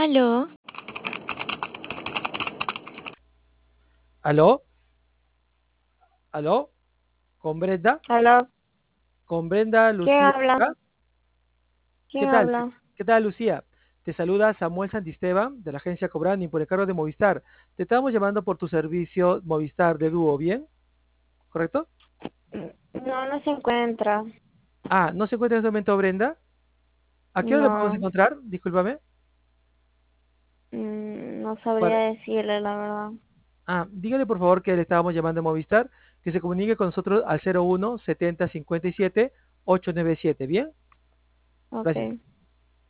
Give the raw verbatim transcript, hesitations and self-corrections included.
Aló, ¿Aló? ¿Aló? ¿Con Brenda? Aló, ¿Con Brenda, ¿quién Lucía? habla? ¿Ah? ¿Qué ¿Quién tal? Te- habla? ¿Qué tal, Lucía? Te saluda Samuel Santisteban de la agencia Cobrani por el cargo de Movistar. Te estamos llamando por tu servicio Movistar de dúo, ¿bien? ¿Correcto? No, no se encuentra. Ah, ¿no se encuentra en este momento Brenda? ¿A qué hora lo podemos No, encontrar? Discúlpame. mm, no Para- sabría decirle la verdad. Ah, dígale por favor que le estábamos llamando a Movistar, que se comunique con nosotros al cero uno setenta cincuenta y siete ochocientos noventa y siete, ¿bien? Ok. Gracias.